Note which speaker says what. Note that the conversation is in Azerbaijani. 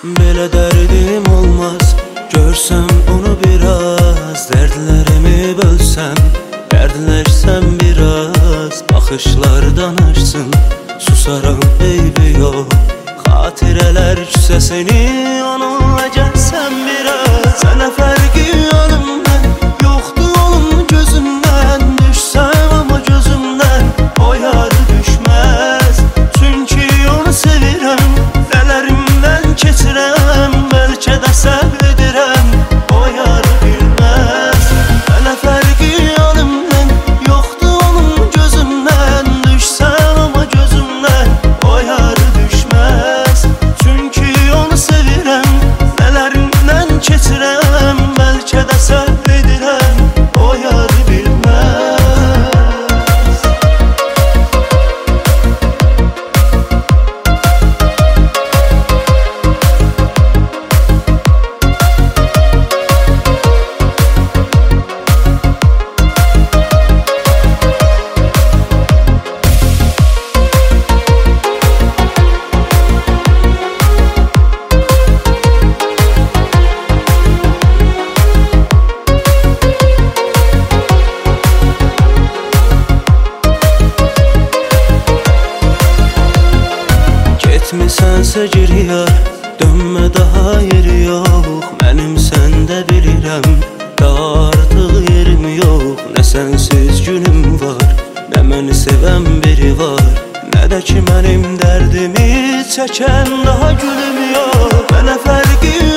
Speaker 1: Belə dərdim olmaz, görsəm onu biraz. Dərdlərimi bölsəm, dərdləşsəm biraz. Baxışlar danışsın, susaram eybi yox. Xatirələr küsəsini onunla gəlsəm biraz. Sənə fərqi yanımdan yoxdur onun gözündən. Düşsəm amma gözümdən o yar düşməz. Çünki onu sevirəm, nələrimdən keçirəm. Bəlkə də səbr edirəm, o yar bilməz. Sənə fərqi yanımdan yoxdur onun gözündən. Düşsəm amma gözümdən o yar düşməz. Çünki onu sevirəm, nələrimdən keçirəm. Bəlkə də səbr edirəm, o yar bilməz. Getmisənsə gir yar, dönmə daha yeri yox. Mənim səndə bilirəm, daha artıq yerim yox. Nə sənsiz günüm var, nə məni sevən biri var, nə də ki mənim dərdimi çəkən daha gülüm yox. Mənə fərqi